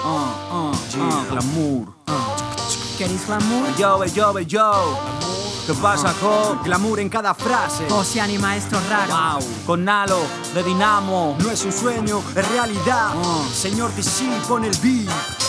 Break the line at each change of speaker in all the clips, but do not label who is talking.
Glamour.
¿Queréis glamour?
Yo. ¿Qué pasa, jo?
Glamour en cada frase.
Ocean y Maestro Raro.
Wow. Con Nalo, de Dinamo.
No es un sueño, es realidad. Señor TC, pon el beat.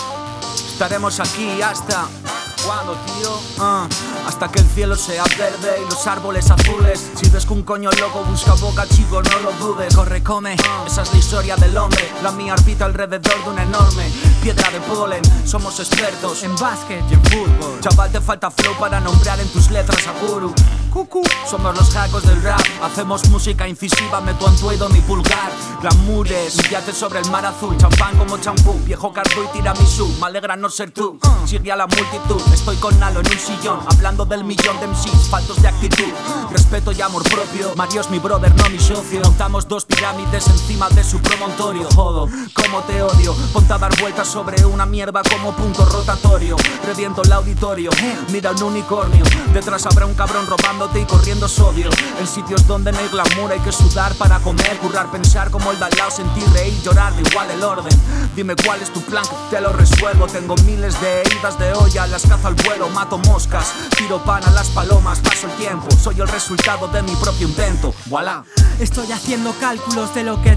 Estaremos aquí hasta... ¿cuándo, tío? Hasta que el cielo sea verde y los árboles azules. Si ves que un coño loco busca boca, chico, no lo dudes. Corre, come, esa es la historia del hombre. La mía orbita alrededor de una enorme piedra de polen. Somos expertos
En básquet
y en fútbol. Chaval, te falta flow para nombrar en tus letras a Guru. Cucu. Somos los jacos del rap. Hacemos música incisiva, meto antuedo mi pulgar. Glamoures, un yate sobre el mar azul. Champán como champú, viejo cardo y tiramisú. Me alegra no ser tú, sigue a la multitud. Estoy con Nalo en un sillón, hablando del millón de MCs faltos de actitud. Respeto y amor propio, Mario es mi brother, no mi socio. Montamos dos pirámides encima de su promontorio. Jodo, como te odio, ponte a dar vueltas sobre una mierda como punto rotatorio. Reviento el auditorio, mira un unicornio. Detrás habrá un cabrón robándote y corriendo sodio. En sitios donde no hay glamour hay que sudar para comer, currar, pensar como el de al lado, sentir, reír, llorar, da igual el orden. Dime cuál es tu plan que te lo resuelvo. Tengo miles de idas de olla, las cazo al vuelo, mato moscas, tiro pan a las palomas, paso el tiempo, soy el resultado de mi propio invento. Voilà.
Estoy haciendo cálculos de lo que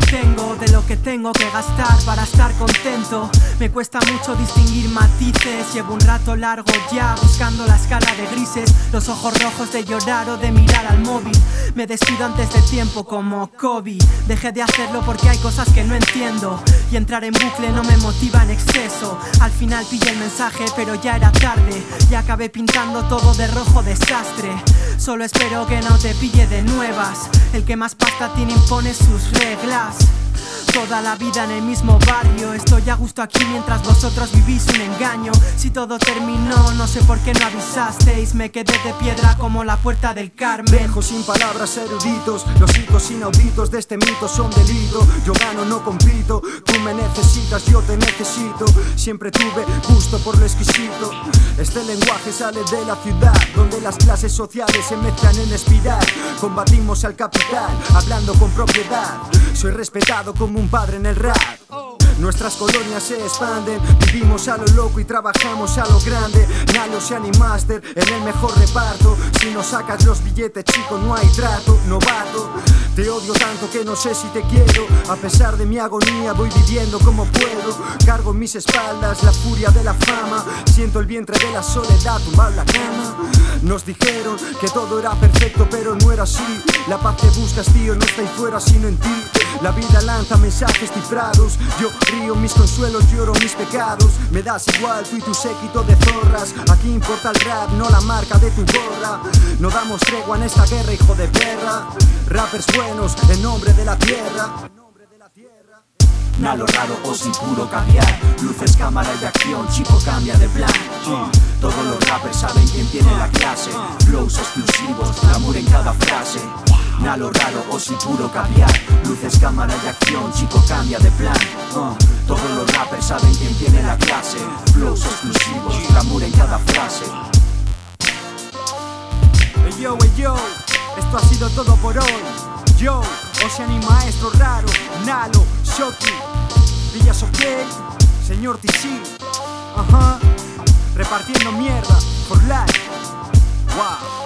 tengo que gastar para estar contento. Me cuesta mucho distinguir matices. Llevo un rato largo ya buscando la escala de grises, los ojos rojos de llorar o de mirar al móvil. Me despido antes de tiempo como Kobe. Dejé de hacerlo porque hay cosas que no entiendo y entrar en bucle no me motiva en exceso. Al final pillé el mensaje pero ya era tarde. Ya acabé pintando todo de rojo desastre. Solo espero que no te pille de nuevas. El que más pasta tiene impone sus reglas. Toda la vida en el mismo barrio. Estoy a gusto aquí mientras vosotros vivís un engaño. Si todo terminó, no sé por qué no avisasteis. Me quedé de piedra como la puerta del Carmen.
Dejo sin palabras eruditos. Los hitos inauditos de este mito son delito. Yo gano, no compito. Tú me necesitas, yo te necesito. Siempre tuve gusto por lo exquisito. Este lenguaje sale de la ciudad, donde las clases sociales se mezclan en espiral. Combatimos al capital, hablando con propiedad. Soy respetado como un padre en el rap. Nuestras colonias se expanden, vivimos a lo loco y trabajamos a lo grande. Nalo, Ocean y Master en el mejor reparto. Si no sacas los billetes, chico, no hay trato. Novato, te odio tanto que no sé si te quiero. A pesar de mi agonía voy viviendo como puedo. Cargo en mis espaldas la furia de la fama. Siento el vientre de la soledad tumbado en la cama. Nos dijeron que todo era perfecto pero no era así. La paz que buscas, tío, no está ahí fuera sino en ti. La vida lanza mensajes cifrados. Yo río mis consuelos, lloro mis pecados. Me das igual tú y tu séquito de zorras. Aquí importa el rap, no la marca de tu gorra. No damos tregua en esta guerra, hijo de perra. Rappers buenos en nombre de la tierra.
Nalo raro, Osi puro caviar. Luces, cámara y acción, chico cambia de plan. Todos los rappers saben quién tiene la clase. Flows exclusivos, glamour en cada frase. Nalo raro, Osi puro caviar. Luces, cámara y acción, chico cambia de plan. Todos los rappers saben quién tiene la clase. Flows exclusivos, glamour en cada frase.
Hey yo, esto ha sido todo por hoy. Yo, Ocean y Maestro Raro, Nalo, Shoki, Villas OK, Señor TC. Repartiendo mierda, for life. Wow.